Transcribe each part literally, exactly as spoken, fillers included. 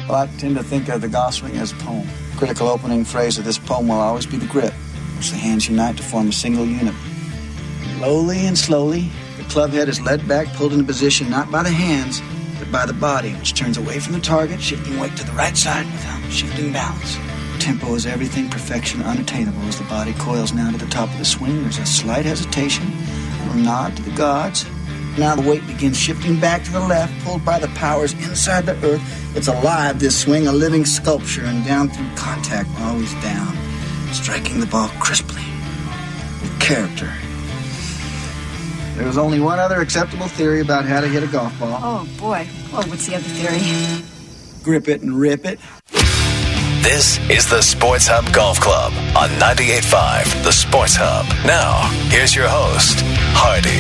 Well, I tend to think of the golf swing as a poem. Critical opening phrase of this poem will always be the grip, which the hands unite to form a single unit. Slowly and slowly, the club head is led back, pulled into position not by the hands, but by the body, which turns away from the target, shifting weight to the right side without shifting balance. Tempo is everything, perfection unattainable. As the body coils now to the top of the swing, there's a slight hesitation, a little nod to the gods. Now the weight begins shifting back to the left, pulled by the powers inside the earth. It's alive, this swing, a living sculpture, and down through contact, always down, striking the ball crisply, with character. There was only one other acceptable theory about how to hit a golf ball. Oh, boy. Oh, what's the other theory? Grip it and rip it. This is the Sports Hub Golf Club on ninety-eight point five, the Sports Hub. Now, here's your host, Hardy.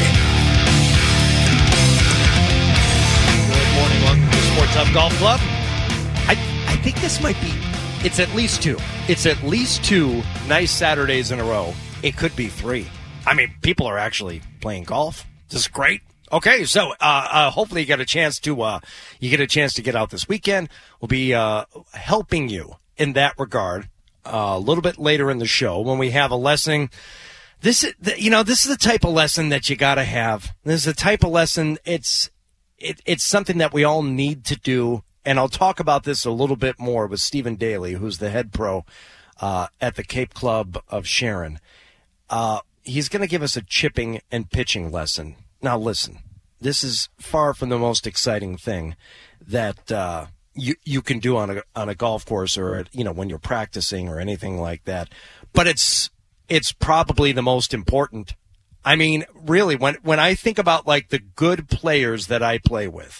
Good morning, welcome to the Sports Hub Golf Club. I, I think this might be, it's at least two. It's at least two nice Saturdays in a row. It could be three. I mean, people are actually playing golf. This is great. Okay, so uh, uh, hopefully you get a chance to uh, you get a chance to get out this weekend. We'll be uh, helping you in that regard uh, a little bit later in the show when we have a lesson. This is, you know, this is the type of lesson that you got to have. This is the type of lesson. It's it, it's something that we all need to do, and I'll talk about this a little bit more with Stephen Daly, who's the head pro uh, at the Cape Club of Sharon. Uh, he's going to give us a chipping and pitching lesson. Now, listen, this is far from the most exciting thing that uh, you you can do on a on a golf course or you know when you're practicing or anything like that. But it's it's probably the most important. I mean, really, when when I think about like the good players that I play with,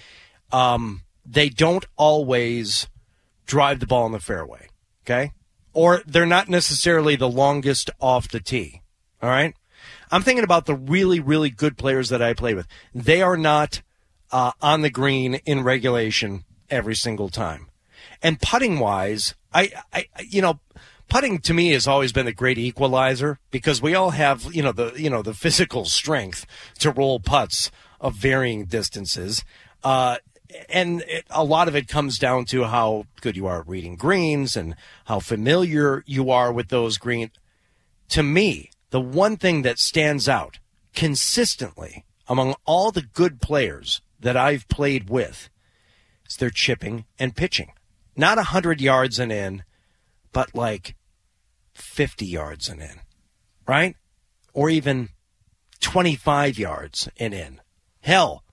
um, they don't always drive the ball in the fairway, okay? Or they're not necessarily the longest off the tee. All right. I'm thinking about the really, really good players that I play with. They are not uh, on the green in regulation every single time. And putting wise, I, I, you know, putting to me has always been a great equalizer because we all have, you know, the, you know, the physical strength to roll putts of varying distances. Uh, and it, a lot of it comes down to how good you are at reading greens and how familiar you are with those greens. To me, the one thing that stands out consistently among all the good players that I've played with is their chipping and pitching. Not one hundred yards and in, but like fifty yards and in, right? Or even twenty-five yards and in. Hell,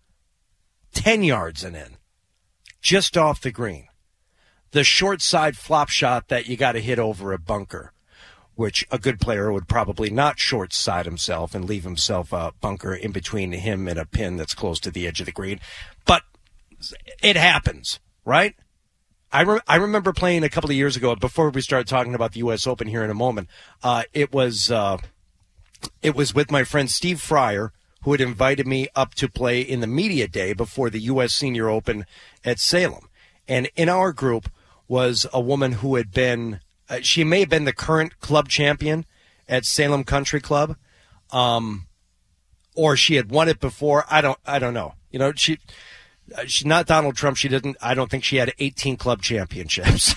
ten yards and in, just off the green. The short side flop shot that you got to hit over a bunker, which a good player would probably not short side himself and leave himself a bunker in between him and a pin that's close to the edge of the green. But it happens, right? I, re- I remember playing a couple of years ago, before we start talking about the U S Open here in a moment, uh, it was uh, it was with my friend Steve Fryer, who had invited me up to play in the media day before the U S Senior Open at Salem. And in our group was a woman who had been, uh, she may have been the current club champion at Salem Country Club, um, or she had won it before. I don't, I don't know. You know, she, uh, she's not Donald Trump. She didn't, I don't think she had eighteen club championships,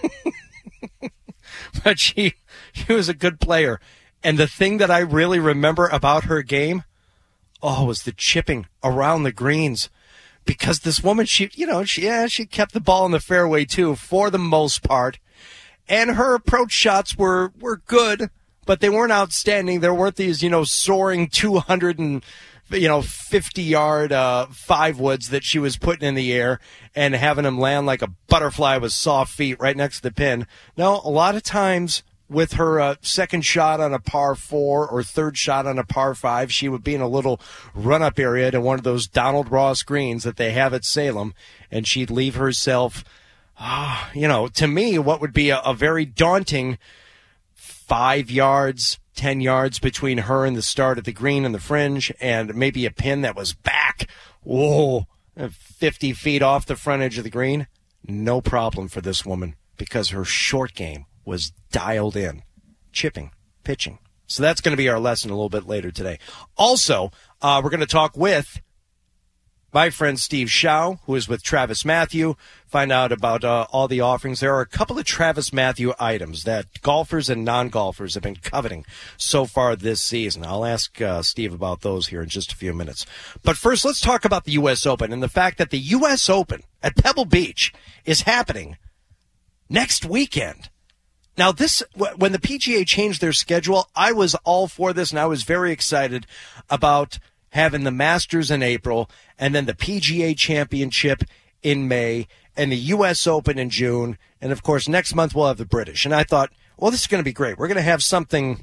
but she, she was a good player. And the thing that I really remember about her game, oh, was the chipping around the greens. Because this woman, she, you know, she, yeah, she kept the ball in the fairway too, for the most part. And her approach shots were, were good, but they weren't outstanding. There weren't these, you know, soaring two hundred and, you know, fifty yard, uh, five woods that she was putting in the air and having them land like a butterfly with soft feet right next to the pin. No, a lot of times, with her uh, second shot on a par four or third shot on a par five, she would be in a little run-up area to one of those Donald Ross greens that they have at Salem, and she'd leave herself, oh, you know, to me, what would be a, a very daunting five yards, ten yards between her and the start of the green and the fringe, and maybe a pin that was back, whoa, fifty feet off the front edge of the green. No problem for this woman because her short game was dialed in. Chipping, pitching. So that's going to be our lesson a little bit later today. Also, uh, we're going to talk with my friend Steve Shaw, who is with Travis Matthew. Find out about uh, all the offerings. There are a couple of Travis Matthew items that golfers and non-golfers have been coveting so far this season. I'll ask uh, Steve about those here in just a few minutes. But first, let's talk about the U S Open and the fact that the U S Open at Pebble Beach is happening next weekend. Now, this when the P G A changed their schedule, I was all for this, and I was very excited about having the Masters in April, and then the P G A Championship in May, and the U S Open in June, and, of course, next month we'll have the British. And I thought, well, this is going to be great. We're going to have something,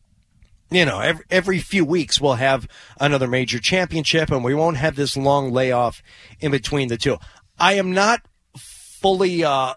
you know, every, every few weeks we'll have another major championship, and we won't have this long layoff in between the two. I am not fully uh,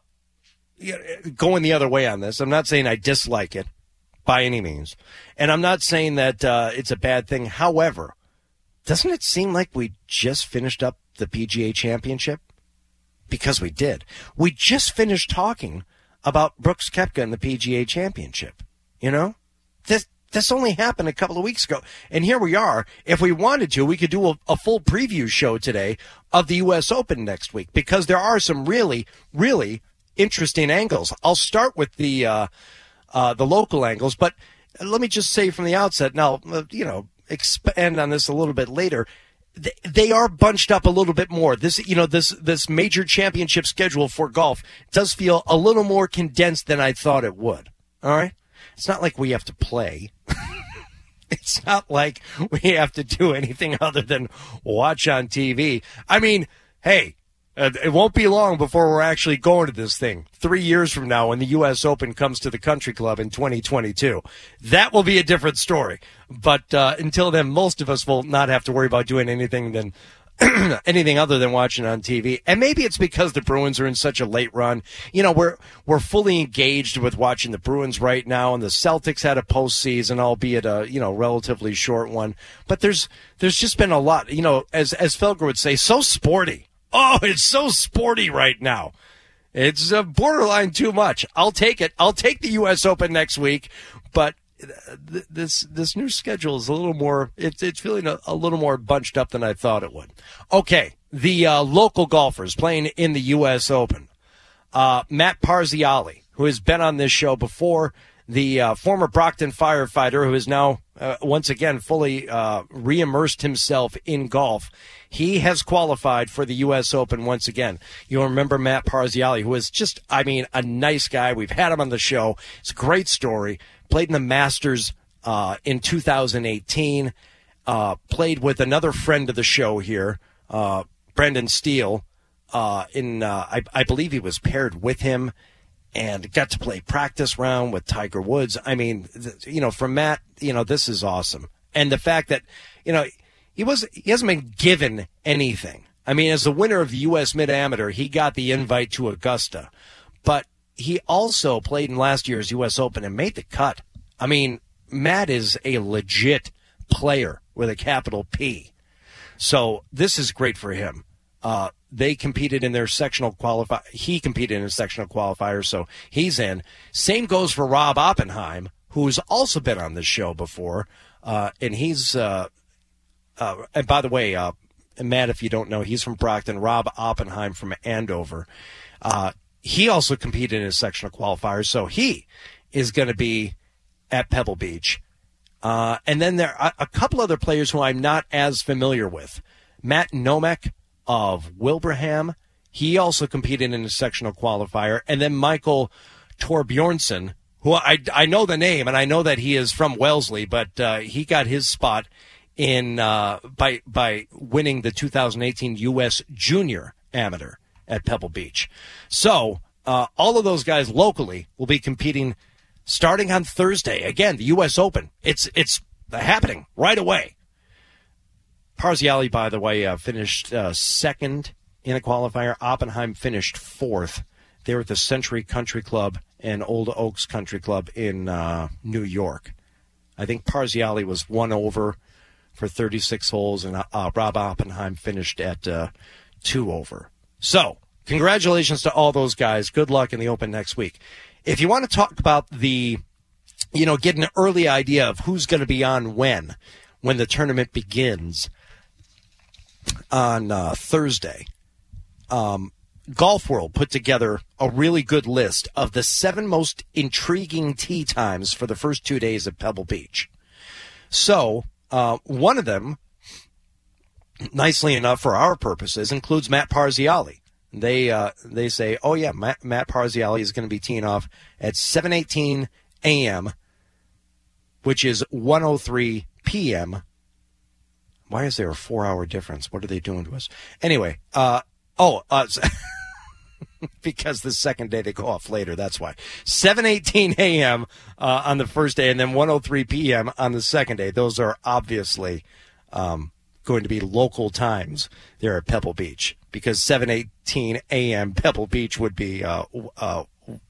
going the other way on this. I'm not saying I dislike it by any means, and I'm not saying that uh, it's a bad thing. However, doesn't it seem like we just finished up the P G A Championship? Because we did. We just finished talking about Brooks Koepka and the P G A Championship. You know? This this only happened a couple of weeks ago. And here we are. If we wanted to, we could do a, a full preview show today of the U S Open next week, because there are some really, really interesting angles. I'll start with the, uh, uh, the local angles, but let me just say from the outset, now, uh, you know, expand on this a little bit later. They are bunched up a little bit more. This, you know, this this major championship schedule for golf does feel a little more condensed than I thought it would. All right? It's not like we have to play. It's not like we have to do anything other than watch on T V. I mean, hey, uh, it won't be long before we're actually going to this thing. Three years from now, when the U S Open comes to the Country Club in twenty twenty-two, that will be a different story. But uh, until then, most of us will not have to worry about doing anything than anything other than watching on T V. And maybe it's because the Bruins are in such a late run. You know, we're we're fully engaged with watching the Bruins right now, and the Celtics had a postseason, albeit a you know relatively short one. But there's there's just been a lot. You know, as as Felger would say, so sporty. Oh, it's so sporty right now. It's uh, borderline too much. I'll take it. I'll take the U S Open next week, but th- this this new schedule is a little more. It's it's feeling a, a little more bunched up than I thought it would. Okay, the uh, local golfers playing in the U S Open. Uh, Matt Parziale, who has been on this show before, the uh, former Brockton firefighter who has now uh, once again fully uh, re-immersed himself in golf. He has qualified for the U S Open once again. You'll remember Matt Parziale, who is just, I mean, a nice guy. We've had him on the show. It's a great story. Played in the Masters uh, in two thousand eighteen. Uh, played with another friend of the show here, uh, Brendan Steele. Uh, in uh, I, I believe he was paired with him, and got to play practice round with Tiger Woods. I mean, th- you know, from Matt, you know, this is awesome. And the fact that, you know, He was he hasn't been given anything. I mean, as the winner of the U S Mid-Amateur, he got the invite to Augusta. But he also played in last year's U S Open and made the cut. I mean, Matt is a legit player with a capital P. So this is great for him. Uh, they competed in their sectional qualifier. He competed in a sectional qualifier, so he's in. Same goes for Rob Oppenheim, who's also been on this show before. Uh, and he's... Uh, Uh, and by the way, uh, Matt, if you don't know, he's from Brockton. Rob Oppenheim from Andover. Uh, he also competed in a sectional qualifier, so he is going to be at Pebble Beach. Uh, and then there are a couple other players who I'm not as familiar with. Matt Nomek of Wilbraham. He also competed in a sectional qualifier. And then Michael Torbjornsson, who I, I know the name, and I know that he is from Wellesley, but uh, he got his spot in uh, by by winning the two thousand eighteen U S Junior Amateur at Pebble Beach. So uh, all of those guys locally will be competing starting on Thursday. Again, the U S Open. It's it's happening right away. Parziale, by the way, uh, finished uh, second in a qualifier. Oppenheim finished fourth. They were at the Century Country Club and Old Oaks Country Club in uh, New York. I think Parziale was one over for thirty-six holes, and uh, Rob Oppenheim finished at uh, two over. So, congratulations to all those guys. Good luck in the Open next week. If you want to talk about the, you know, get an early idea of who's going to be on when, when the tournament begins, on uh, Thursday, um, Golf World put together a really good list of the seven most intriguing tee times for the first two days at Pebble Beach. So uh, one of them, nicely enough for our purposes, includes Matt Parziale. They uh, they say, oh, yeah, Matt, Matt Parziale is going to be teeing off at seven eighteen a.m., which is one oh three p.m. Why is there a four-hour difference? What are they doing to us? Anyway, uh, oh, uh, because the second day they go off later, that's why. seven eighteen a.m. Uh, on the first day and then one oh three p.m. on the second day. Those are obviously um, going to be local times there at Pebble Beach, because seven eighteen a.m. Pebble Beach would be uh, uh,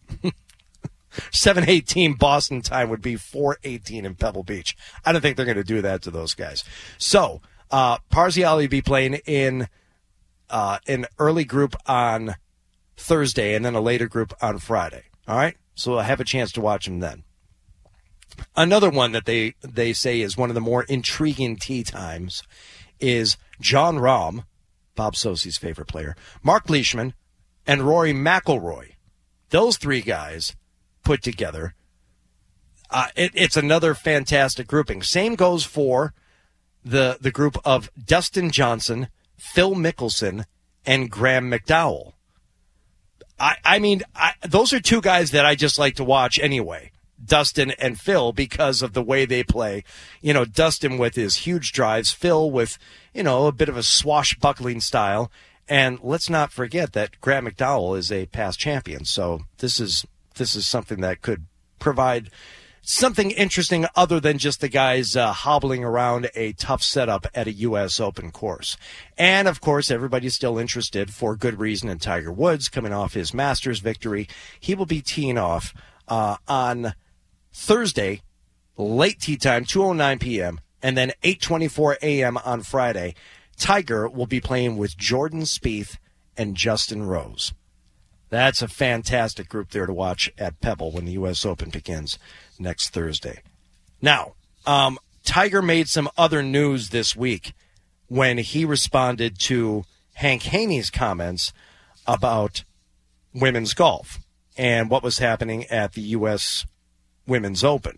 seven eighteen Boston time would be four eighteen in Pebble Beach. I don't think they're going to do that to those guys. So uh, Parziale will be playing in uh, an early group on Thursday and then a later group on Friday. All right? So I'll have a chance to watch him then. Another one that they, they say is one of the more intriguing tee times is Jon Rahm, Bob Sosse's favorite player, Mark Leishman, and Rory McIlroy. Those three guys put together. Uh, it, it's another fantastic grouping. Same goes for the the group of Dustin Johnson, Phil Mickelson, and Graham McDowell. I, I mean, I, those are two guys that I just like to watch anyway, Dustin and Phil, because of the way they play. You know, Dustin with his huge drives, Phil with, you know, a bit of a swashbuckling style. And let's not forget that Graham McDowell is a past champion. So this is this is something that could provide something interesting other than just the guys uh, hobbling around a tough setup at a U S Open course. And, of course, everybody's still interested, for good reason, in Tiger Woods coming off his Masters victory. He will be teeing off uh, on Thursday, late tee time, two oh nine p.m., and then eight twenty-four a.m. on Friday. Tiger will be playing with Jordan Spieth and Justin Rose. That's a fantastic group there to watch at Pebble when the U S Open begins next Thursday. Now, um, Tiger made some other news this week when he responded to Hank Haney's comments about women's golf and what was happening at the U S Women's Open.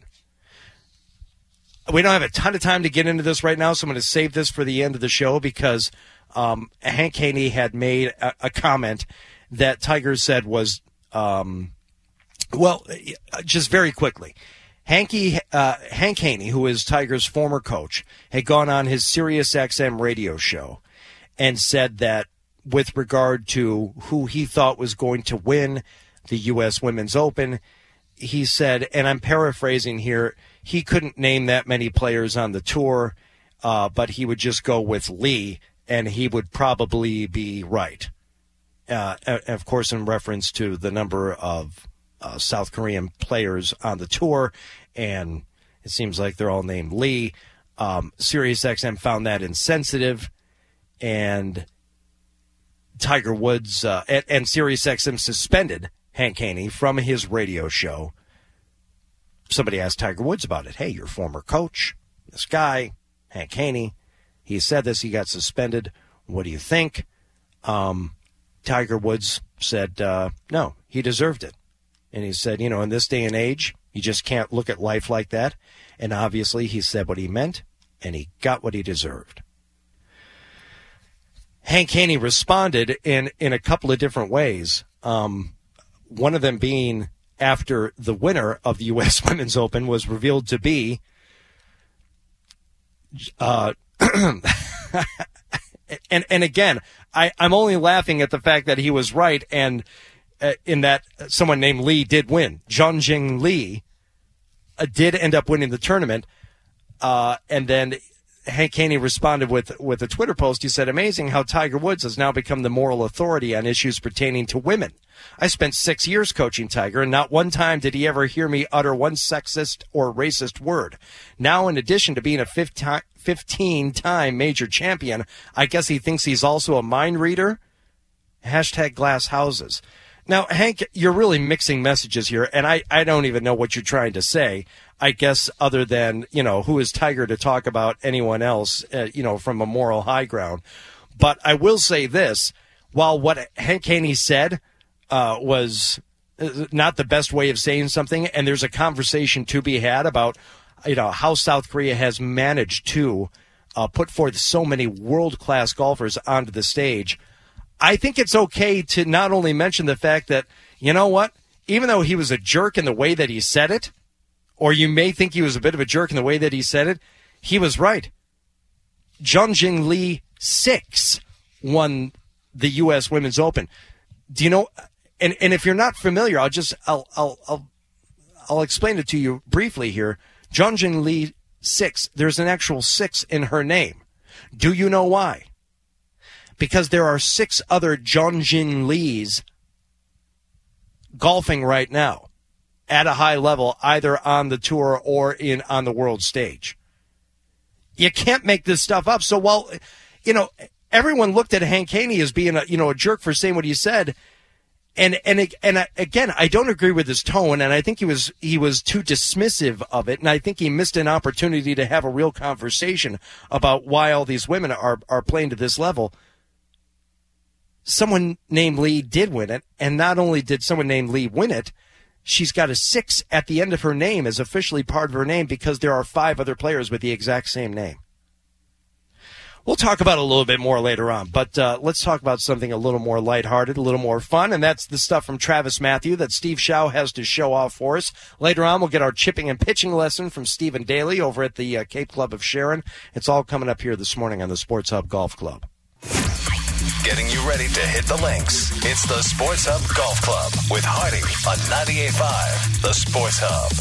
We don't have a ton of time to get into this right now, so I'm going to save this for the end of the show, because um, Hank Haney had made a, a comment that Tiger said was, um, well, just very quickly. Hanky, uh, Hank Haney, who is Tiger's former coach, had gone on his Sirius X M radio show and said that with regard to who he thought was going to win the U S Women's Open, he said, and I'm paraphrasing here, he couldn't name that many players on the tour, uh, but he would just go with Lee, and he would probably be right. Uh, of course, in reference to the number of uh, South Korean players on the tour, and it seems like they're all named Lee. Um, SiriusXM found that insensitive, and Tiger Woods uh, and, and SiriusXM suspended Hank Haney from his radio show. Somebody asked Tiger Woods about it. Hey, your former coach, this guy, Hank Haney, he said this, he got suspended. What do you think? Um, Tiger Woods said, uh, no, he deserved it. And he said, you know, in this day and age, you just can't look at life like that. And obviously he said what he meant, and he got what he deserved. Hank Haney responded in, in a couple of different ways. Um, one of them being after the winner of the U S Women's Open was revealed to be uh, and and again, I, I'm only laughing at the fact that he was right, and uh, in that someone named Lee did win. Jeonjin Lee uh, did end up winning the tournament, uh, and then Hank Haney responded with, with a Twitter post. He said, amazing how Tiger Woods has now become the moral authority on issues pertaining to women. I spent six years coaching Tiger, and not one time did he ever hear me utter one sexist or racist word. Now, in addition to being a fifteen-time major champion, I guess he thinks he's also a mind reader? Hashtag glass houses. Now, Hank, you're really mixing messages here, and I, I don't even know what you're trying to say. I guess other than, you know, who is Tiger to talk about anyone else, uh, you know, from a moral high ground. But I will say this, while what Hank Haney said uh, was not the best way of saying something, and there's a conversation to be had about, you know, how South Korea has managed to uh, put forth so many world-class golfers onto the stage, I think it's okay to not only mention the fact that, you know what, even though he was a jerk in the way that he said it, or you may think he was a bit of a jerk in the way that he said it, he was right. Jung-Jin Lee six won the U S Women's Open. Do you know? And and if you're not familiar, I'll just I'll I'll I'll, I'll explain it to you briefly here. Jung-Jin Lee six. There's an actual six in her name. Do you know why? Because there are six other Jung-Jin Lees golfing right now at a high level, either on the tour or in on the world stage. You can't make this stuff up. So while, you know, everyone looked at Hank Haney as being a, you know, a jerk for saying what he said, and and and again, I don't agree with his tone, and I think he was he was too dismissive of it, and I think he missed an opportunity to have a real conversation about why all these women are are playing to this level. Someone named Lee did win it, and not only did someone named Lee win it, she's got a six at the end of her name as officially part of her name because there are five other players with the exact same name. We'll talk about it a little bit more later on, but uh, let's talk about something a little more lighthearted, a little more fun, and that's the stuff from Travis Matthew that Steve Xiao has to show off for us. Later on, we'll get our chipping and pitching lesson from Stephen Daly over at the uh, Cape Club of Sharon. It's all coming up here this morning on the Sports Hub Golf Club. Getting you ready to hit the links. It's the Sports Hub Golf Club with Hardy on ninety-eight point five, the Sports Hub.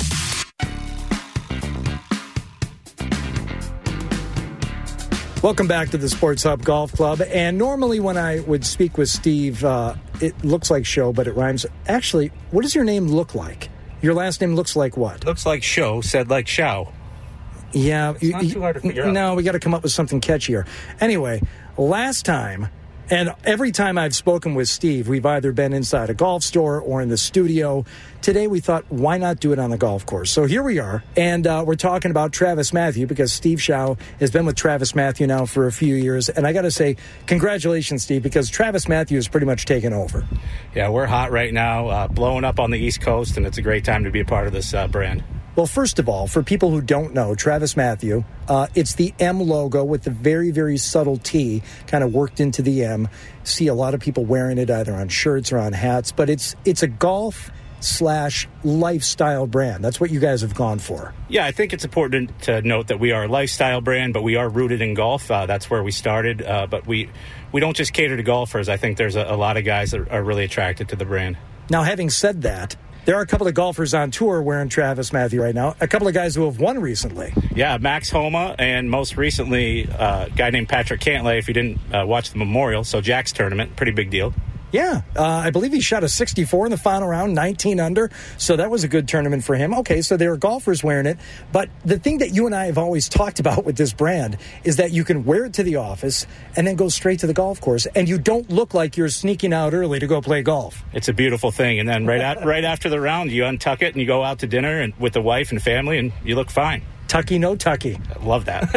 Welcome back to the Sports Hub Golf Club. And normally when I would speak with Steve, uh, it looks like show, but it rhymes. Actually, what does your name look like? Your last name looks like what? Looks like show, said like show. Yeah. It's not too hard to figure out. No, we got to come up with something catchier. Anyway, last time, and every time I've spoken with Steve, we've either been inside a golf store or in the studio. Today we thought, why not do it on the golf course? So here we are, and uh, we're talking about Travis Matthew because Steve Xiao has been with Travis Matthew now for a few years. And I got to say, congratulations, Steve, because Travis Matthew has pretty much taken over. Yeah, we're hot right now, uh, blowing up on the East Coast, and it's a great time to be a part of this uh, brand. Well, first of all, for people who don't know, Travis Matthew, uh, it's the M logo with the very, very subtle T kind of worked into the M. See a lot of people wearing it either on shirts or on hats, but it's it's a golf slash lifestyle brand. That's what you guys have gone for. Yeah, I think it's important to note that we are a lifestyle brand, but we are rooted in golf. Uh, that's where we started, uh, but we, we don't just cater to golfers. I think there's a, a lot of guys that are really attracted to the brand. Now, having said that, there are a couple of golfers on tour wearing Travis Matthew right now. A couple of guys who have won recently. Yeah, Max Homa, and most recently uh, a guy named Patrick Cantlay, if you didn't uh, watch the Memorial. So Jack's tournament, pretty big deal. Yeah, uh, I believe he shot a sixty-four in the final round, nineteen under, so that was a good tournament for him. Okay, so there are golfers wearing it, but the thing that you and I have always talked about with this brand is that you can wear it to the office and then go straight to the golf course, and you don't look like you're sneaking out early to go play golf. It's a beautiful thing, and then right, at, right after the round, you untuck it and you go out to dinner and with the wife and family, and you look fine. Tucky, no tucky. I love that.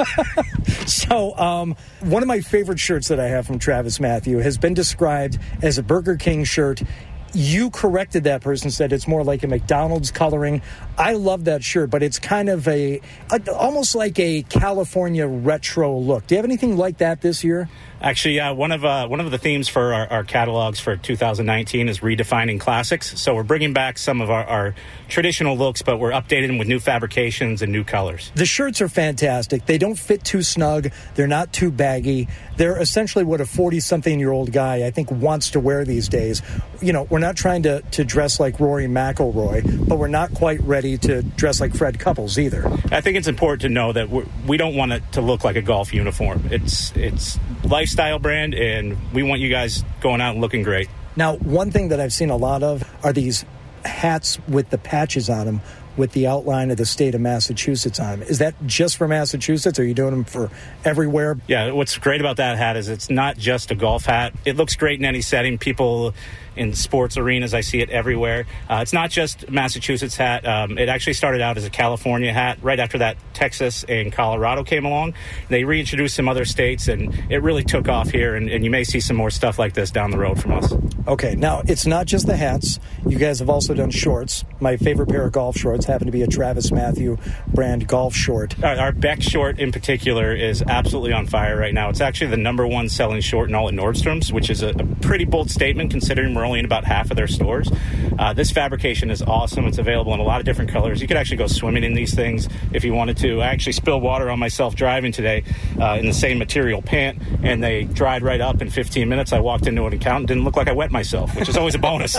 So um, one of my favorite shirts that I have from Travis Matthew has been described as a Burger King shirt. You corrected that person, said it's more like a McDonald's coloring. I love that shirt, but it's kind of a, a almost like a California retro look. Do you have anything like that this year? Actually, yeah, one of uh, one of the themes for our, our catalogs for two thousand nineteen is redefining classics. So we're bringing back some of our, our traditional looks, but we're updating them with new fabrications and new colors. The shirts are fantastic. They don't fit too snug. They're not too baggy. They're essentially what a forty-something-year-old guy, I think, wants to wear these days. You know, we're not trying to, to dress like Rory McIlroy, but we're not quite ready to dress like Fred Couples either. I think it's important to know that we're, we don't want it to look like a golf uniform. It's it's lifestyle brand, and we want you guys going out and looking great. Now, one thing that I've seen a lot of are these hats with the patches on them. with the outline of the state of Massachusetts on them. Is that just for Massachusetts, or are you doing them for everywhere? Yeah, what's great about that hat is it's not just a golf hat. It looks great in any setting. People in sports arenas, I see it everywhere. Uh, it's not just Massachusetts hat. Um, it actually started out as a California hat. Right after that, Texas and Colorado came along. They reintroduced some other states, and it really took off here, and, and you may see some more stuff like this down the road from us. Okay, now it's not just the hats. You guys have also done shorts. My favorite pair of golf shorts happen to be a Travis Matthew brand golf short. Our, our Beck short in particular is absolutely on fire right now. It's actually the number one selling short in all at Nordstrom's, which is a, a pretty bold statement considering we're only in about half of their stores. Uh, this fabrication is awesome. It's available in a lot of different colors. You could actually go swimming in these things if you wanted to. I actually spilled water on myself driving today uh, in the same material pant, and they dried right up in fifteen minutes. I walked into an account and didn't look like I wet myself, which is always a bonus.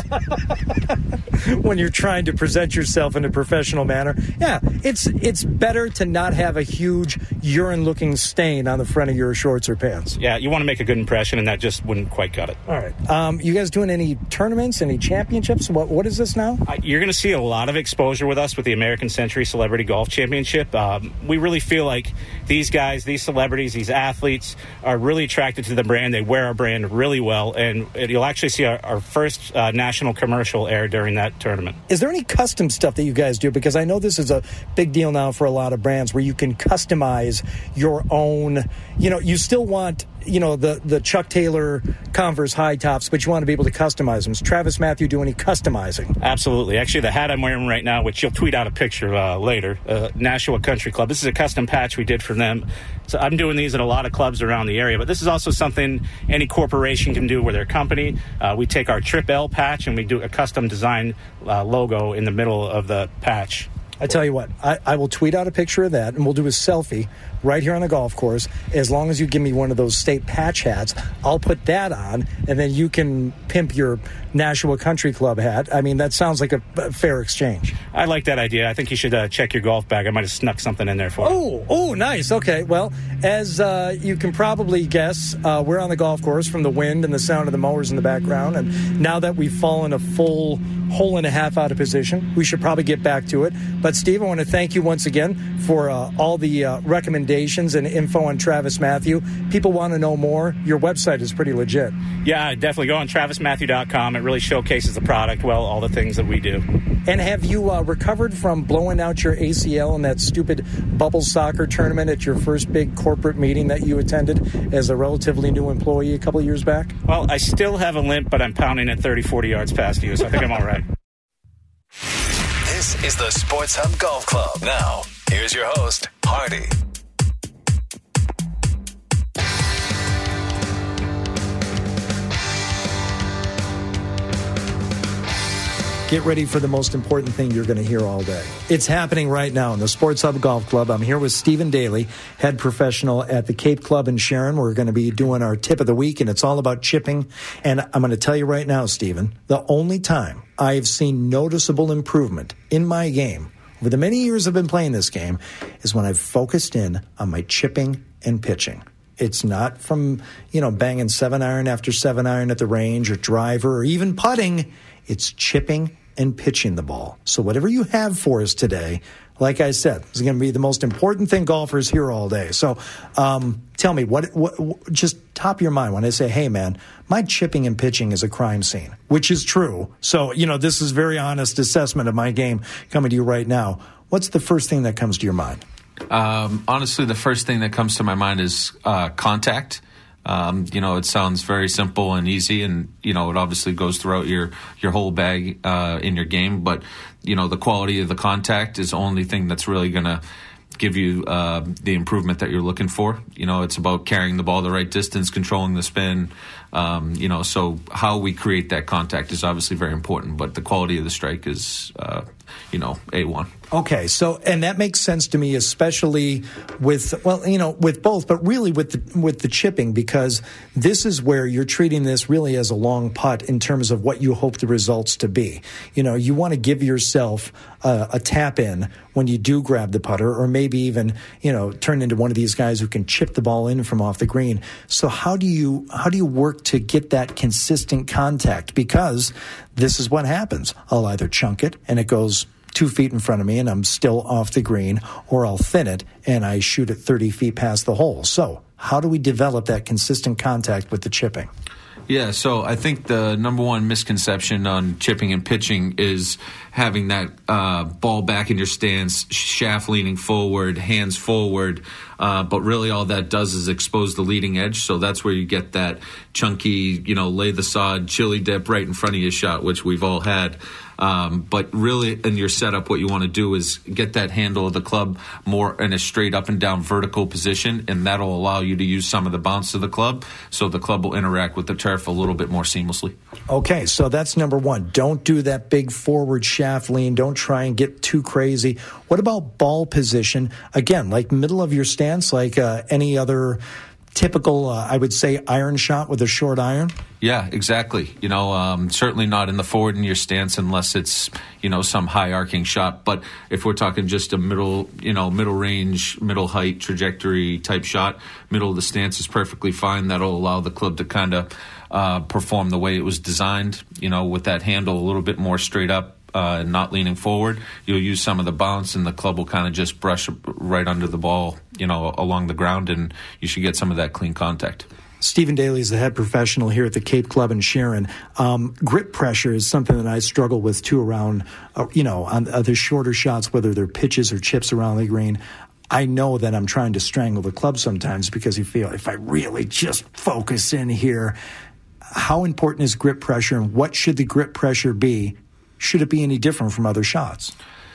When you're trying to present yourself in a professional manner, yeah, it's it's better to not have a huge urine-looking stain on the front of your shorts or pants. Yeah, you want to make a good impression, and that just wouldn't quite cut it. All right. Um, you guys doing any tournaments, any championships? What What is this now? Uh, you're going to see a lot of exposure with us with the American Century Celebrity Golf Championship. Um, we really feel like these guys, these celebrities, these athletes are really attracted to the brand. They wear our brand really well, and you'll actually see our, our first uh, national commercial air during that tournament. Is there any custom stuff that you guys do? Because I know this is a big deal now for a lot of brands where you can customize your own, you know, you still want, you know, the, the Chuck Taylor Converse high tops, but you want to be able to customize them. Does Travis Matthew do any customizing? Absolutely. Actually, the hat I'm wearing right now, which you'll tweet out a picture uh, later, uh, Nashua Country Club. This is a custom patch we did for them. So I'm doing these at a lot of clubs around the area, but this is also something any corporation can do with their company. Uh, we take our Trip L patch and we do a custom design uh, logo in the middle of the patch. I tell you what, I, I will tweet out a picture of that, and we'll do a selfie right here on the golf course. As long as you give me one of those state patch hats, I'll put that on, and then you can pimp your Nashua Country Club hat. I mean, that sounds like a, a fair exchange. I like that idea. I think you should uh, check your golf bag. I might have snuck something in there for you. Oh, oh, nice. Okay, well, as uh, you can probably guess, uh, we're on the golf course from the wind and the sound of the mowers in the background, and now that we've fallen a full hole and a half out of position, we should probably get back to it. But, Steve, I want to thank you once again for uh, all the uh, recommendations and info on Travis Matthew. People want to know more. Your website is pretty legit. Yeah, definitely go on travis matthew dot com. It really showcases the product, well, all the things that we do. And have you uh, recovered from blowing out your A C L in that stupid bubble soccer tournament at your first big corporate meeting that you attended as a relatively new employee a couple of years back? Well, I still have a limp, but I'm pounding at thirty, forty yards past you, so I think I'm all right. This is the Sports Hub Golf Club. Now, here's your host, Hardy. Get ready for the most important thing you're going to hear all day. It's happening right now in the Sports Hub Golf Club. I'm here with Stephen Daly, head professional at the Cape Club in Sharon. We're going to be doing our tip of the week, and it's all about chipping. And I'm going to tell you right now, Stephen, the only time I've seen noticeable improvement in my game over the many years I've been playing this game is when I've focused in on my chipping and pitching. It's not from, you know, banging seven iron after seven iron at the range or driver or even putting. It's chipping and pitching the ball. So whatever you have for us today, like I said, is going to be the most important thing golfers hear all day. So um, tell me, what, what, what, just top your mind when I say, hey, man, my chipping and pitching is a crime scene, which is true. So, you know, this is very honest assessment of my game coming to you right now. What's the first thing that comes to your mind? Um, honestly, the first thing that comes to my mind is uh, contact. Um, you know, it sounds very simple and easy, and, you know, it obviously goes throughout your, your whole bag uh, in your game. But, you know, the quality of the contact is the only thing that's really going to give you uh, the improvement that you're looking for. You know, it's about carrying the ball the right distance, controlling the spin. Um, you know, so how we create that contact is obviously very important, but the quality of the strike is, uh, you know, A one. Okay, so, and that makes sense to me, especially with, well, you know, with both, but really with the, with the chipping, because this is where you're treating this really as a long putt in terms of what you hope the results to be. You know, you want to give yourself a, a tap in when you do grab the putter, or maybe even, you know, turn into one of these guys who can chip the ball in from off the green. So how do you, how do you work to get that consistent contact? Because this is what happens. I'll either chunk it and it goes two feet in front of me and I'm still off the green, or I'll thin it and I shoot it thirty feet past the hole. So how do we develop that consistent contact with the chipping? Yeah, so I think the number one misconception on chipping and pitching is having that uh, ball back in your stance, shaft leaning forward, hands forward, uh, but really all that does is expose the leading edge, so that's where you get that chunky, you know, lay the sod, chili dip right in front of your shot, which we've all had. Um, but really, in your setup, what you want to do is get that handle of the club more in a straight up and down vertical position, and that'll allow you to use some of the bounce of the club, so the club will interact with the turf a little bit more seamlessly. Okay, so that's number one. Don't do that big forward shaft lean. Don't try and get too crazy. What about ball position? Again, like middle of your stance, like uh, any other typical, uh, I would say, iron shot with a short iron? Yeah, exactly. You know, um, certainly not in the forward in your stance unless it's, you know, some high arcing shot. But if we're talking just a middle, you know, middle range, middle height trajectory type shot, middle of the stance is perfectly fine. That'll allow the club to kind of uh, perform the way it was designed, you know, with that handle a little bit more straight up. Uh, not leaning forward, you'll use some of the bounce, and the club will kind of just brush right under the ball, you know, along the ground, and you should get some of that clean contact. Stephen Daly is the head professional here at the Cape Club in Sharon. Um, grip pressure is something that I struggle with too around, uh, you know, on uh, the shorter shots, whether they're pitches or chips around the green. I know that I'm trying to strangle the club sometimes because you feel if I really just focus in here. How important is grip pressure, and what should the grip pressure be? Should it be any different from other shots?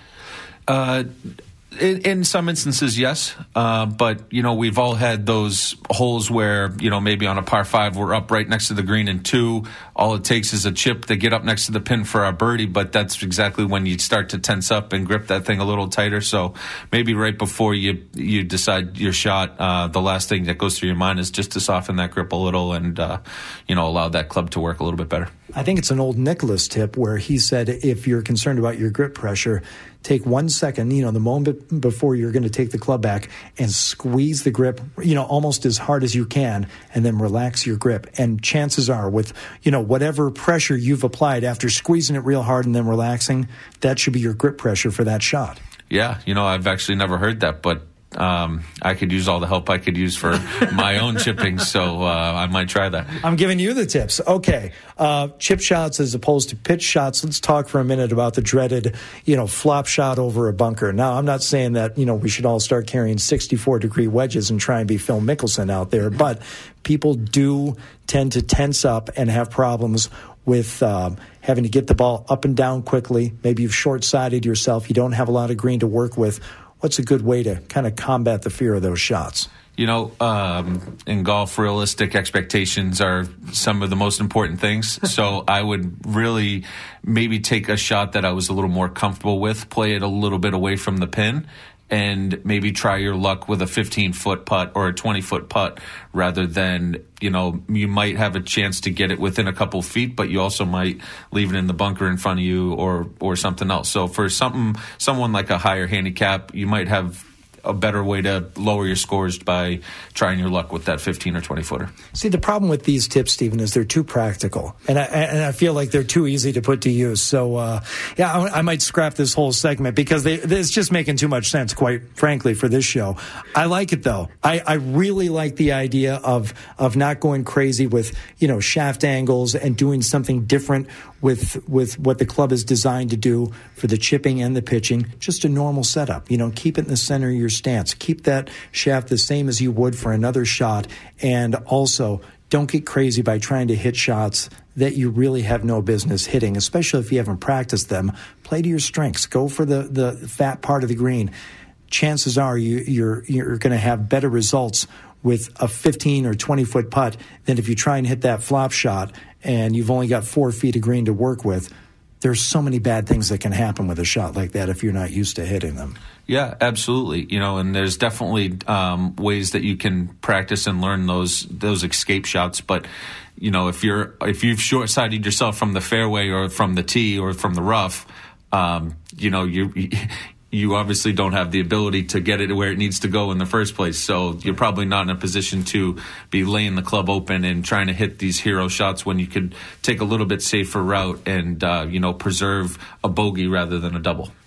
Uh, in, in some instances, yes. Uh, but, you know, we've all had those holes where, you know, maybe on a par five, we're up right next to the green in two. All it takes is a chip to get up next to the pin for our birdie, but that's exactly when you start to tense up and grip that thing a little tighter. So maybe right before you you decide your shot, uh, the last thing that goes through your mind is just to soften that grip a little and, uh, you know, allow that club to work a little bit better. I think it's an old Nicholas tip where he said if you're concerned about your grip pressure, take one second, you know, the moment before you're going to take the club back and squeeze the grip, you know, almost as hard as you can, and then relax your grip. And chances are with, you know, whatever pressure you've applied after squeezing it real hard and then relaxing, that should be your grip pressure for that shot. Yeah, you know, I've actually never heard that, but Um, I could use all the help I could use for my own chipping, so uh, I might try that. I'm giving you the tips. Okay, uh, chip shots as opposed to pitch shots. Let's talk for a minute about the dreaded, you know, flop shot over a bunker. Now, I'm not saying that, you know, we should all start carrying sixty-four degree wedges and try and be Phil Mickelson out there, but people do tend to tense up and have problems with um, having to get the ball up and down quickly. Maybe you've short-sided yourself. You don't have a lot of green to work with. What's a good way to kind of combat the fear of those shots? You know, um, in golf, realistic expectations are some of the most important things. So I would really maybe take a shot that I was a little more comfortable with, play it a little bit away from the pin, and maybe try your luck with a fifteen-foot putt or a twenty-foot putt rather than, you know, you might have a chance to get it within a couple feet, but you also might leave it in the bunker in front of you or or something else. So for something, someone like a higher handicap, you might have a better way to lower your scores by trying your luck with that fifteen or twenty footer. See, the problem with these tips, Stephen, is they're too practical, and I, and I feel like they're too easy to put to use. So, uh, yeah, I, I might scrap this whole segment because they, it's just making too much sense, quite frankly, for this show. I like it, though. I, I really like the idea of of not going crazy with, you know, shaft angles and doing something different with with what the club is designed to do for the chipping and the pitching. Just a normal setup. You know, keep it in the center of your stance. Keep that shaft the same as you would for another shot. And also, don't get crazy by trying to hit shots that you really have no business hitting, especially if you haven't practiced them. Play to your strengths. Go for the, the fat part of the green. Chances are you, you're you're going to have better results with a fifteen or twenty foot putt than if you try and hit that flop shot and you've only got four feet of green to work with. There's so many bad things that can happen with a shot like that if you're not used to hitting them. Yeah, absolutely. You know, and there's definitely um, ways that you can practice and learn those those escape shots. But you know, if you're if you've short-sighted yourself from the fairway or from the tee or from the rough, um, you know, you you obviously don't have the ability to get it where it needs to go in the first place. So you're probably not in a position to be laying the club open and trying to hit these hero shots when you could take a little bit safer route and, uh, you know, preserve a bogey rather than a double.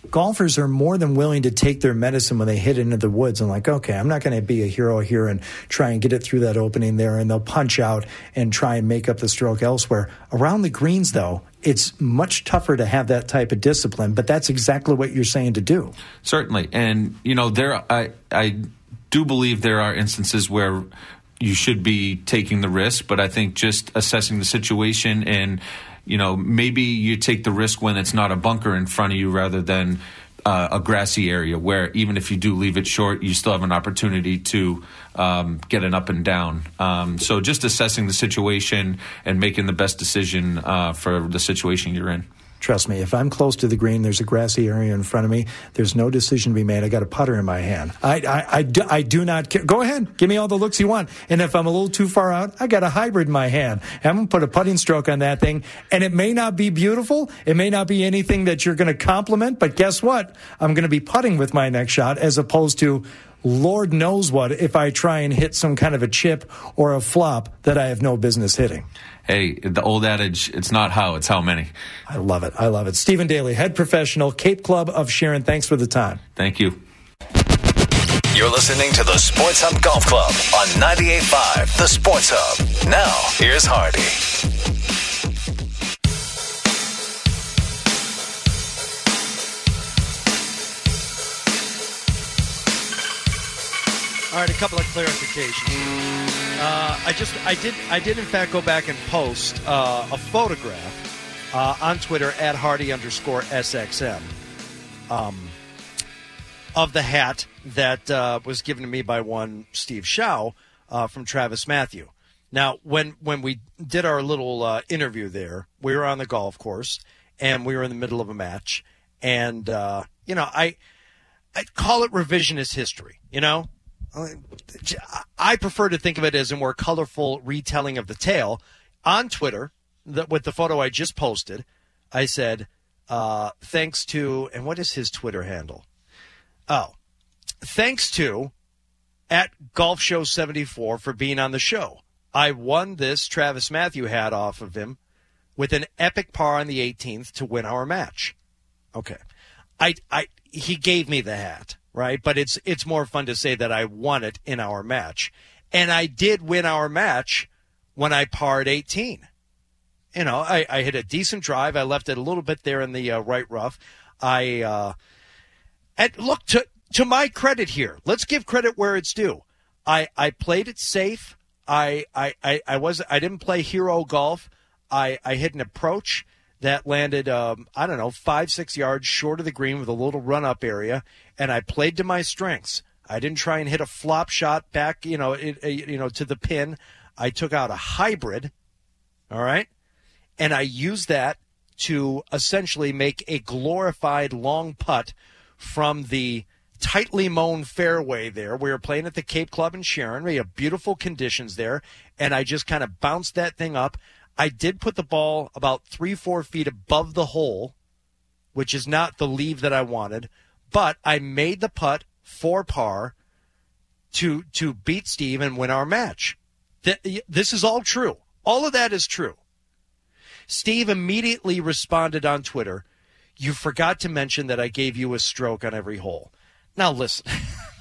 golfers are more than willing to take their medicine when they hit into the woods and like, okay, I'm not going to be a hero here and try and get it through that opening there, and they'll punch out and try and make up the stroke elsewhere. Around the greens, though, it's much tougher to have that type of discipline, but that's exactly what you're saying to do. Certainly. And, you know, there I I do believe there are instances where you should be taking the risk, but I think just assessing the situation and, you know, maybe you take the risk when it's not a bunker in front of you rather than uh, a grassy area where even if you do leave it short, you still have an opportunity to um, get an up and down. Um, so just assessing the situation and making the best decision uh, for the situation you're in. Trust me, if I'm close to the green, there's a grassy area in front of me, there's no decision to be made. I got a putter in my hand. I, I, I, do, I do not care. Go ahead. Give me all the looks you want. And if I'm a little too far out, I got a hybrid in my hand. I'm going to put a putting stroke on that thing. And it may not be beautiful. It may not be anything that you're going to compliment. But guess what? I'm going to be putting with my next shot as opposed to Lord knows what if I try and hit some kind of a chip or a flop that I have no business hitting. Hey, the old adage, it's not how, it's how many. I love it. I love it. Stephen Daly, head professional, Cape Club of Sharon. Thanks for the time. Thank you. You're listening to the Sports Hub Golf Club on ninety-eight point five, The Sports Hub. Now, here's Hardy. All right, a couple of clarifications. Uh, I just, I did, I did in fact go back and post uh, a photograph uh, on Twitter at Hardy underscore S X M um, of the hat that uh, was given to me by one Steve Shaw uh, from Travis Matthew. Now, when when we did our little uh, interview there, we were on the golf course and we were in the middle of a match, and uh, you know, I I call it revisionist history, you know. I prefer to think of it as a more colorful retelling of the tale. On Twitter, the, with the photo I just posted, I said, uh, thanks to, and what is his Twitter handle? Oh, thanks to at Golf Show seventy-four for being on the show. I won this Travis Matthew hat off of him with an epic par on the eighteenth to win our match. Okay. I, I, he gave me the hat. Right, but it's it's more fun to say that I won it in our match. And I did win our match when I parred eighteen. You know, I, I hit a decent drive. I left it a little bit there in the uh, right rough. I uh, and look, to to my credit here, let's give credit where it's due. I, I played it safe. I I, I, I was I didn't play hero golf. I, I hit an approach that landed, um, I don't know, five, six yards short of the green with a little run-up area, and I played to my strengths. I didn't try and hit a flop shot back, you know, it, you know, to the pin. I took out a hybrid, all right, and I used that to essentially make a glorified long putt from the tightly mown fairway there. We were playing at the Cape Club in Sharon. We have beautiful conditions there, and I just kind of bounced that thing up. I did put the ball about three, four feet above the hole, which is not the leave that I wanted, but I made the putt for par to to beat Steve and win our match. This is all true. All of that is true. Steve immediately responded on Twitter, "You forgot to mention that I gave you a stroke on every hole." Now listen,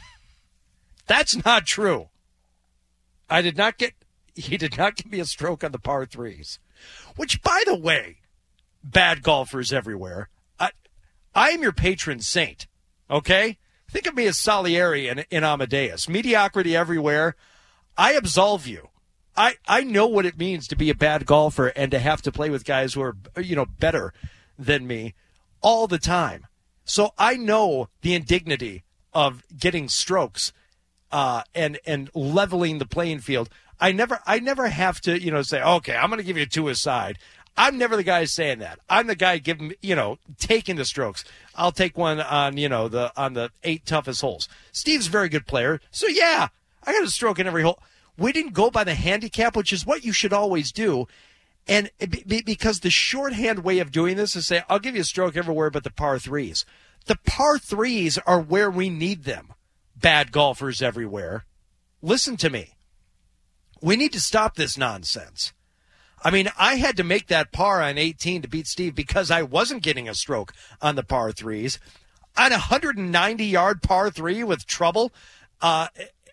that's not true. I did not get... He did not give me a stroke on the par threes, which, by the way, bad golfers everywhere, I, I am your patron saint, okay? Think of me as Salieri in, in Amadeus. Mediocrity everywhere. I absolve you. I, I know what it means to be a bad golfer and to have to play with guys who are, you know, better than me all the time. So I know the indignity of getting strokes uh, and and leveling the playing field. I never, I never have to, you know, say, okay, I'm going to give you two aside. I'm never the guy saying that. I'm the guy giving, you know, taking the strokes. I'll take one on, you know, the on the eight toughest holes. Steve's a very good player, so yeah, I got a stroke in every hole. We didn't go by the handicap, which is what you should always do, and it, because the shorthand way of doing this is say, I'll give you a stroke everywhere but the par threes. The par threes are where we need them. Bad golfers everywhere. Listen to me. We need to stop this nonsense. I mean, I had to make that par on eighteen to beat Steve because I wasn't getting a stroke on the par threes. on a one hundred ninety yard par three with trouble, uh,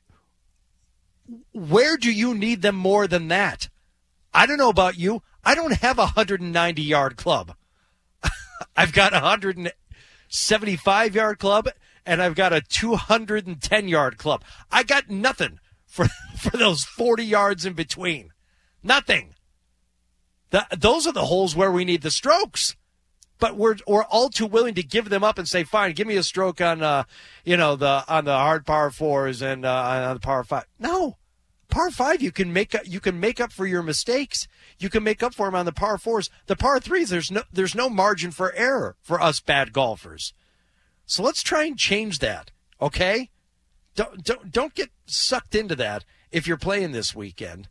where do you need them more than that? I don't know about you. I don't have a one hundred ninety yard club. I've got a one hundred seventy-five yard club, and I've got a two hundred ten yard club. I got nothing for for those forty yards in between. Nothing. The, those are the holes where we need the strokes. But we're we're all too willing to give them up and say, fine, give me a stroke on uh you know the on the hard par fours and uh, on the par five. No, par five you can make you can make up for your mistakes. You can make up for them on the par fours. The par threes, there's no there's no margin for error for us bad golfers. So let's try and change that, okay? Don't don't don't get sucked into that if you're playing this weekend.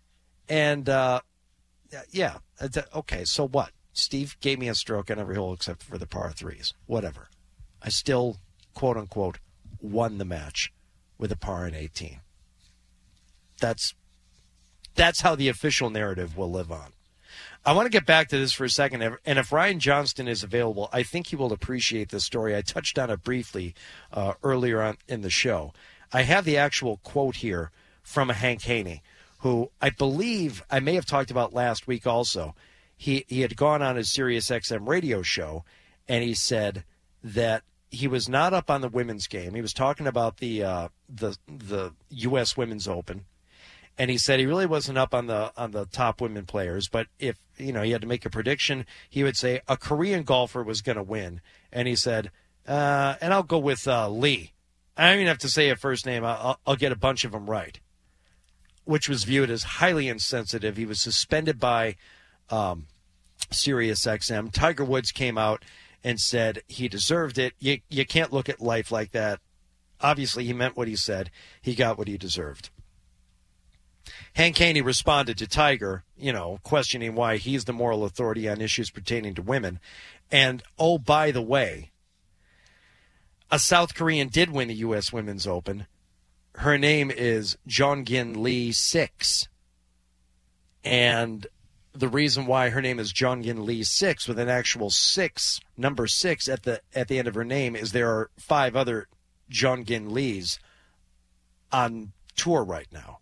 And uh, yeah, okay. So what? Steve gave me a stroke on every hole except for the par threes. Whatever. I still, quote unquote, won the match with a par in eighteen. That's that's how the official narrative will live on. I want to get back to this for a second, and if Ryan Johnston is available, I think he will appreciate this story. I touched on it briefly uh, earlier on in the show. I have the actual quote here from Hank Haney, who I believe I may have talked about last week also. He he had gone on his Sirius X M radio show, and he said that he was not up on the women's game. He was talking about the uh, the the U S Women's Open, and he said he really wasn't up on the on the top women players. But if you know he had to make a prediction, he would say a Korean golfer was going to win, and he said, uh, and I'll go with uh, Lee. I don't even have to say a first name. I'll, I'll get a bunch of them right, which was viewed as highly insensitive. He was suspended by Um, Sirius X M. Tiger Woods came out and said he deserved it. You you can't look at life like that. Obviously, he meant what he said. He got what he deserved. Hank Haney responded to Tiger, you know, questioning why he's the moral authority on issues pertaining to women. And, oh, by the way, a South Korean did win the U S Women's Open. Her name is Jeongin Lee six. And the reason why her name is Jeongin Lee six with an actual six, number six at the at the end of her name, is there are five other Jeongin Lees on tour right now.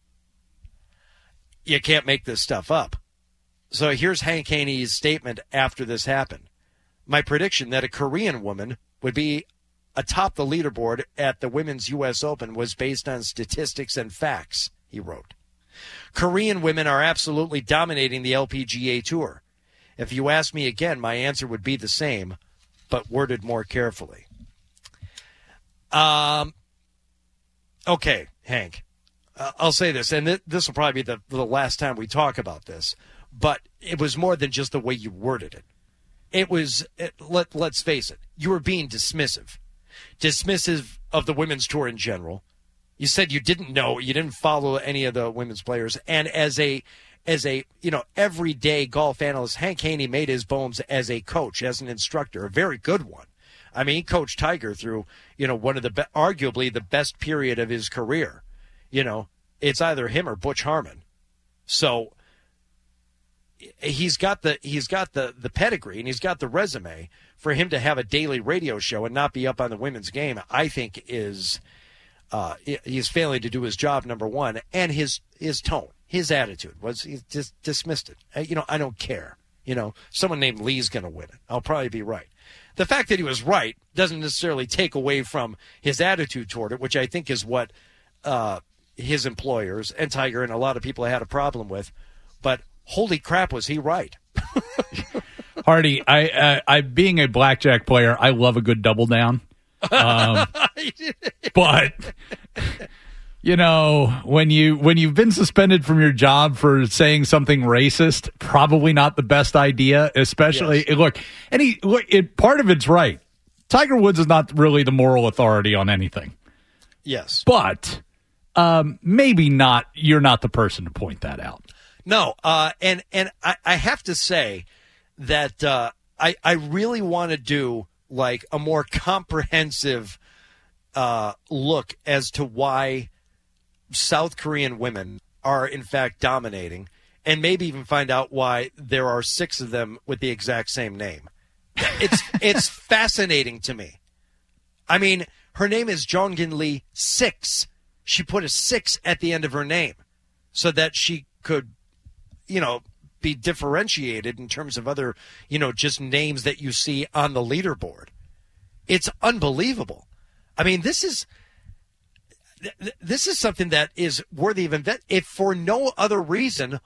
You can't make this stuff up. So here's Hank Haney's statement after this happened. My prediction that a Korean woman would be atop the leaderboard at the Women's U S Open was based on statistics and facts, he wrote. Korean women are absolutely dominating the L P G A Tour. If you ask me again, my answer would be the same, but worded more carefully. Um. Okay, Hank, uh, I'll say this, and th- this will probably be the, the last time we talk about this, but it was more than just the way you worded it. It was, it, let, let's face it, you were being dismissive. Dismissive of the women's tour in general. You said you didn't know, you didn't follow any of the women's players. And as a, as a, you know, everyday golf analyst, Hank Haney made his bones as a coach, as an instructor, a very good one. I mean, he coached Tiger through, you know, one of the, be- arguably the best period of his career. You know, it's either him or Butch Harmon. So he's got the, he's got the, the pedigree and he's got the resume for him to have a daily radio show and not be up on the women's game. I think is, Uh, he's failing to do his job, number one, and his his tone, his attitude was he just dismissed it. You know, I don't care. You know, someone named Lee's going to win it. I'll probably be right. The fact that he was right doesn't necessarily take away from his attitude toward it, which I think is what uh, his employers and Tiger and a lot of people had a problem with. But holy crap, was he right? Hardy, I, uh, I being a blackjack player, I love a good double down. Um, but you know, when you when you've been suspended from your job for saying something racist, probably not the best idea. Especially yes. look, and he look, it part of it's right. Tiger Woods is not really the moral authority on anything. Yes, but um, maybe not. You're not the person to point that out. No, uh, and and I, I have to say that uh, I I really want to do like a more comprehensive uh, look as to why South Korean women are in fact dominating, and maybe even find out why there are six of them with the exact same name. It's it's fascinating to me. I mean, her name is Jongin Lee Six. She put a six at the end of her name so that she could, you know, be differentiated in terms of other, you know, just names that you see on the leaderboard. It's unbelievable. I mean, this is this is something that is worthy of invent. If for no other reason,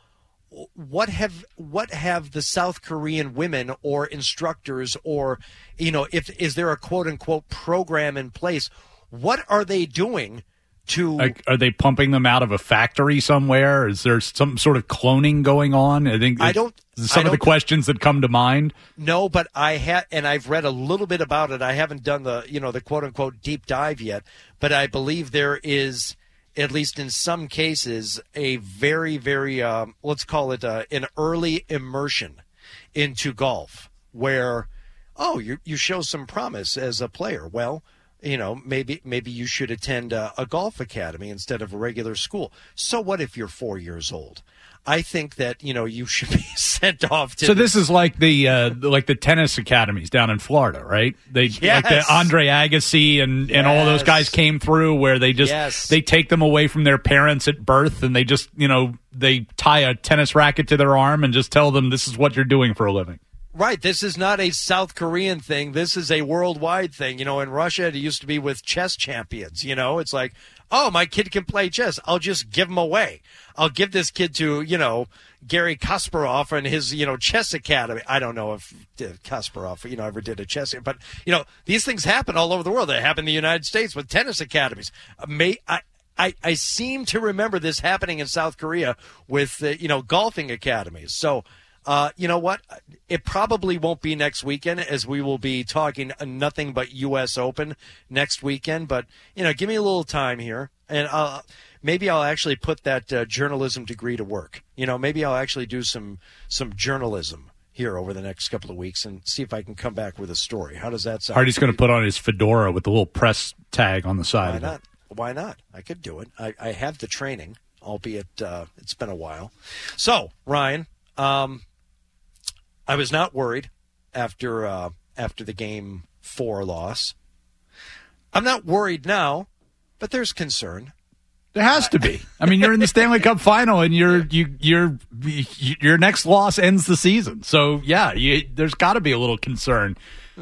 what have what have the South Korean women or instructors or, you know, if is there a quote unquote program in place? What are they doing to? Like, are they pumping them out of a factory somewhere? Is there some sort of cloning going on? I think I don't. Some I of don't, the questions that come to mind. No, but I had, and I've read a little bit about it. I haven't done the, you know, the quote unquote deep dive yet, but I believe there is, at least in some cases, a very, very, um, let's call it uh, an early immersion into golf where, oh, you you show some promise as a player. Well, you know, maybe maybe you should attend a, a golf academy instead of a regular school. So what if you're four years old? I think that, you know, you should be sent off to. So this is like the uh, like the tennis academies down in Florida, right? They yes. like the Andre Agassi and, yes. and all those guys came through where they just yes. they take them away from their parents at birth and they just, you know, they tie a tennis racket to their arm and just tell them this is what you're doing for a living. Right. This is not a South Korean thing. This is a worldwide thing. You know, in Russia, it used to be with chess champions. You know, it's like, oh, my kid can play chess. I'll just give him away. I'll give this kid to, you know, Gary Kasparov and his, you know, chess academy. I don't know if Kasparov, you know, ever did a chess, but, you know, these things happen all over the world. They happen in the United States with tennis academies. May I, I, I seem to remember this happening in South Korea with, uh, you know, golfing academies. So, Uh, you know what? It probably won't be next weekend, as we will be talking nothing but U S Open next weekend. But, you know, give me a little time here, and I'll, maybe I'll actually put that uh, journalism degree to work. You know, maybe I'll actually do some some journalism here over the next couple of weeks and see if I can come back with a story. How does that sound? Hardy's going to put on his fedora with the little press tag on the side Why of not? it. Why not? I could do it. I, I have the training, albeit uh, it's been a while. So, Ryan, um, I was not worried after uh, after the game four loss. I'm not worried now, but there's concern. There has to be. I mean, you're in the Stanley Cup final, and your you your your next loss ends the season. So yeah, you, there's got to be a little concern.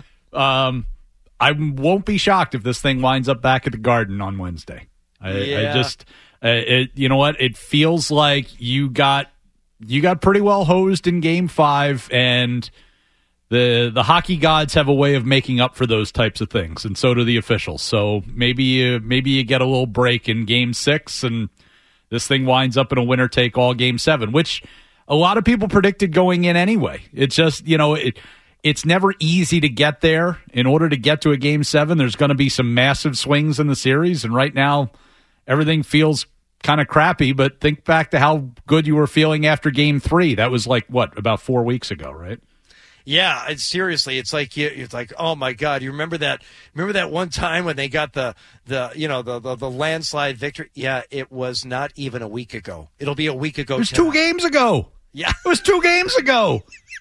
Um, I won't be shocked if this thing winds up back at the Garden on Wednesday. I, yeah. I just, uh, it, you know what? It feels like you got. You got pretty well hosed in Game Five, and the the hockey gods have a way of making up for those types of things, and so do the officials. So maybe you maybe you get a little break in Game Six, and this thing winds up in a winner take all Game Seven, which a lot of people predicted going in anyway. It's just, you know, it it's never easy to get there. In order to get to a Game Seven, there's going to be some massive swings in the series, and right now everything feels kind of crappy, but think back to how good you were feeling after Game Three. That was like, what, about four weeks ago, right? Yeah, it's, seriously, it's like you, it's like, oh my God, you remember that? Remember that one time when they got the the you know the the, the landslide victory? Yeah, it was not even a week ago. It'll be a week ago. It was tonight. two games ago. Yeah, it was two games ago.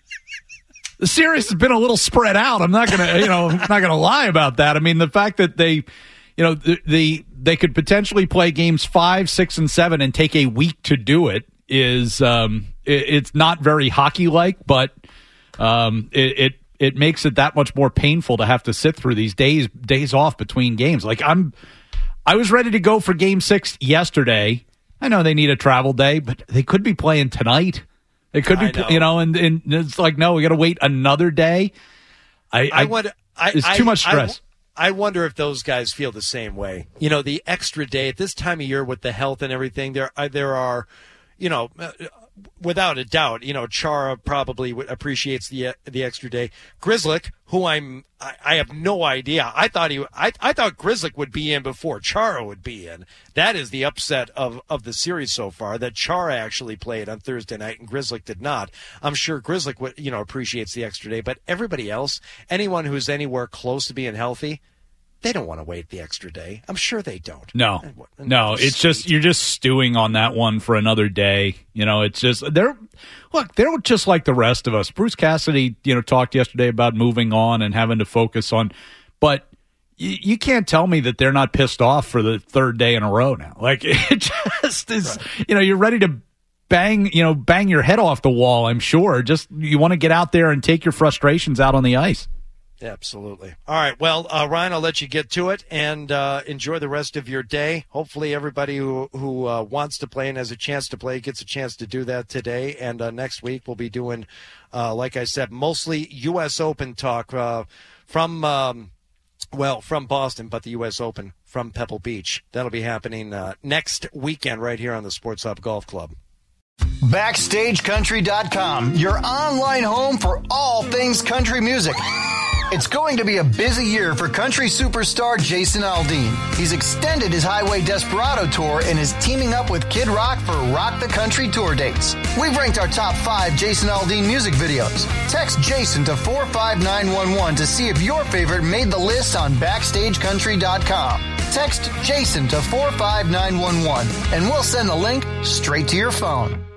The series has been a little spread out. I'm not gonna, you know, I'm not gonna lie about that. I mean, the fact that they. You know, the, the they could potentially play games five, six, and seven and take a week to do it is um, it, it's not very hockey-like, but um, it, it it makes it that much more painful to have to sit through these days days off between games. Like I'm, I was ready to go for Game Six yesterday. I know they need a travel day, but they could be playing tonight. They could be, know. you know, and, and it's like no, we got to wait another day. I, I, I wonder. I, it's I, too much stress. I, I wonder if those guys feel the same way. You know, the extra day at this time of year with the health and everything, there there are, you know, without a doubt, you know, Chara probably appreciates the the extra day. Grzelcyk, who I'm, I, I have no idea. I thought he, I, I thought Grzelcyk would be in before Chara would be in. That is the upset of, of the series so far. That Chara actually played on Thursday night and Grzelcyk did not. I'm sure Grzelcyk would, you know, appreciates the extra day, but everybody else, anyone who's anywhere close to being healthy, they don't want to wait the extra day. I'm sure they don't. No, no, it's just you're just stewing on that one for another day. You know, it's just they're look, they're just like the rest of us. Bruce Cassidy, you know, talked yesterday about moving on and having to focus on, but you, you can't tell me that they're not pissed off for the third day in a row now. Like, it just is, right. you know, you're ready to bang, you know, bang your head off the wall, I'm sure. Just you want to get out there and take your frustrations out on the ice. Absolutely. All right. Well, uh, Ryan, I'll let you get to it and uh, enjoy the rest of your day. Hopefully everybody who, who uh, wants to play and has a chance to play gets a chance to do that today. And uh, next week we'll be doing, uh, like I said, mostly U S Open talk uh, from, um, well, from Boston, but the U S Open from Pebble Beach. That'll be happening uh, next weekend right here on the Sports Hub Golf Club. Backstage Country dot com, your online home for all things country music. It's going to be a busy year for country superstar Jason Aldean. He's extended his Highway Desperado tour and is teaming up with Kid Rock for Rock the Country tour dates. We've ranked our top five Jason Aldean music videos. Text Jason to four five nine one one to see if your favorite made the list on Backstage Country dot com. Text Jason to four five nine one one and we'll send the link straight to your phone.